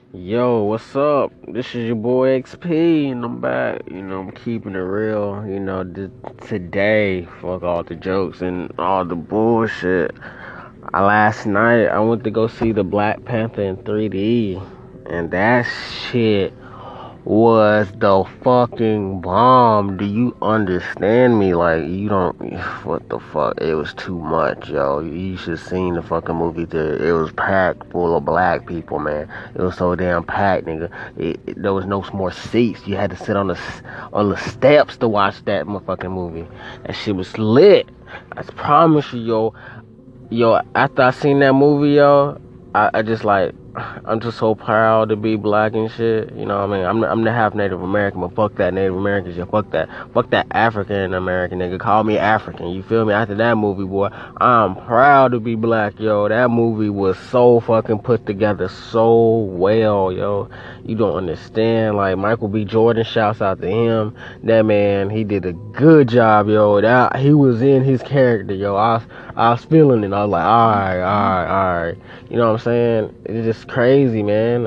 Yo, what's up? This is your boy XP, and I'm back. I'm keeping it real. Today, fuck all the jokes and all the bullshit. Last night, I went to go see the Black Panther in 3D, and that shit was the fucking bomb. Do you understand me? Like, you don't. What the fuck? It was too much, yo. You should seen the fucking movie there. It was packed full of black people, man. It was so damn packed, nigga. There was no more seats. You had to sit on the steps to watch that motherfucking movie. That shit was lit. I promise you, yo. Yo, after I seen that movie, yo, I just like, I'm just so proud to be black and shit. You know what I mean? I'm the half Native American, but fuck that Native American shit. Fuck that African American nigga. Call me African. You feel me? After that movie, boy, I'm proud to be black, yo. That movie was so fucking put together so well, yo. You don't understand. Like Michael B. Jordan, shouts out to him. That man, he did a good job, yo. That he was in his character, yo. I was feeling it. I was like, all right. You know what I'm saying? It's just crazy, man.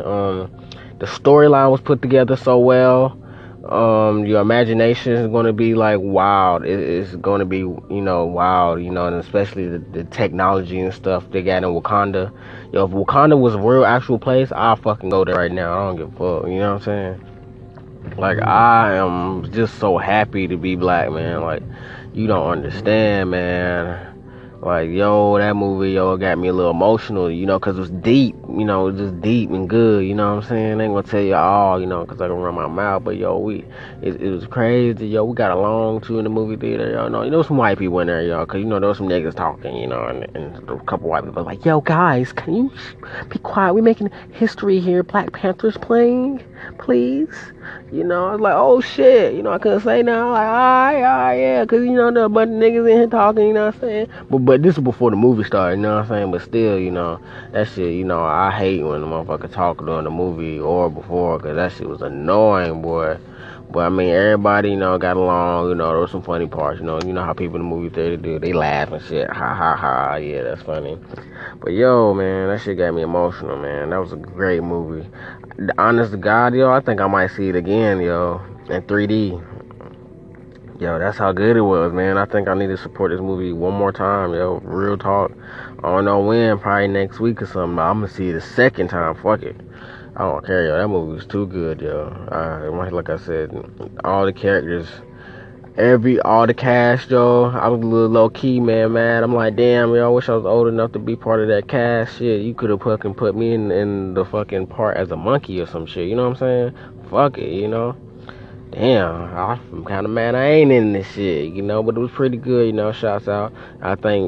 The storyline was put together so well. Your imagination is going to be like wild. It's going to be, wild, and especially the technology and stuff they got in Wakanda. Yo, if Wakanda was a real actual place, I'll fucking go there right now. I don't give a fuck. You know what I'm saying? Like, I am just so happy to be black, man. Like, you don't understand, man. Like, yo, that movie, yo, got me a little emotional, 'cause it was deep, just deep and good, you know what I'm saying? I ain't gonna tell you all, 'cause I can run my mouth, but yo, it was crazy, yo. We got along too in the movie theater, yo. No, some white people in there, yo, 'cause there was some niggas talking, and a couple white people like, yo, guys, can you be quiet? We making history here. Black Panther's playing, please. I was like, oh shit, I couldn't say no. Like, alright, yeah, cause there a bunch of niggas in here talking, you know what I'm saying? But this was before the movie started, you know what I'm saying? But still, that shit, I hate when the motherfucker talk during the movie or before, cause that shit was annoying, boy. But I mean, everybody, got along. There was some funny parts. How people in the movie theater do. They laugh and shit. Ha ha ha. Yeah, that's funny. But yo, man, that shit got me emotional, man. That was a great movie. Honest to God, yo, I think I might see it again, yo, in 3D. Yo, that's how good it was, man. I think I need to support this movie one more time, yo. Real talk. I don't know when, probably next week or something. I'm gonna see it a second time. Fuck it. I don't care, yo. That movie was too good, yo. Like I said, all the characters, all the cast, yo. I was a little low key, man, mad. I'm like, damn, yo. I wish I was old enough to be part of that cast. Shit, you could have fucking put me in the fucking part as a monkey or some shit. You know what I'm saying? Fuck it, Damn, I'm kind of mad I ain't in this shit, but it was pretty good, Shouts out. I think,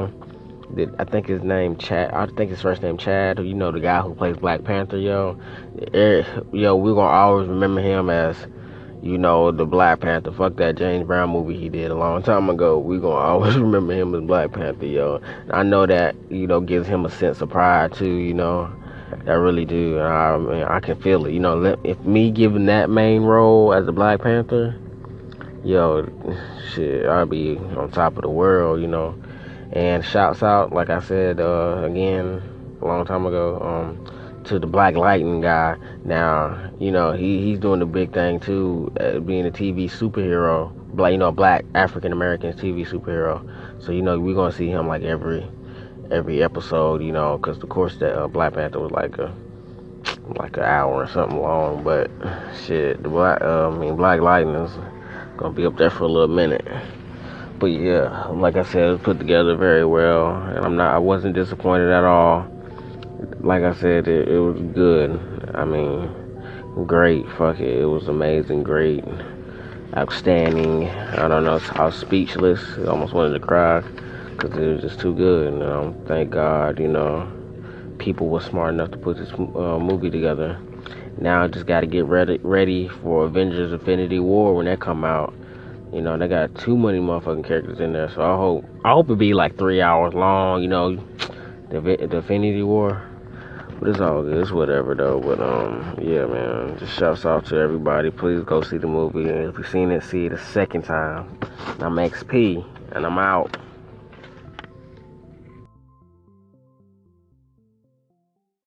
I think his name Chad. I think his first name Chad. The guy who plays Black Panther, yo. Yo, we're gonna always remember him as, the Black Panther. Fuck that James Brown movie he did a long time ago. We gonna always remember him as Black Panther, yo. I know that, gives him a sense of pride too, I really do. I mean, I can feel it. If me giving that main role as a Black Panther, yo, shit, I'd be on top of the world, And shouts out, like I said, again, a long time ago, to the Black Lightning guy. Now, he's doing the big thing too, being a TV superhero. Black African American TV superhero. So, we're gonna see him like every episode, because of course that Black Panther was like an hour or something long, but shit, Black Lightning is gonna be up there for a little minute. But yeah, like I said, it was put together very well, and I wasn't disappointed at all. Like I said, it was good. I mean, great. Fuck it, it was amazing, great, outstanding. I don't know, I was speechless. I almost wanted to cry because it was just too good. Thank God, people were smart enough to put this movie together. Now I just got to get ready for Avengers: Infinity War when that come out. They got too many motherfucking characters in there, so I hope it be like 3 hours long. The Infinity War. But it's all good. It's whatever though. But yeah, man. Just shouts out to everybody. Please go see the movie, and if you've seen it, see it a second time. I'm XP, and I'm out.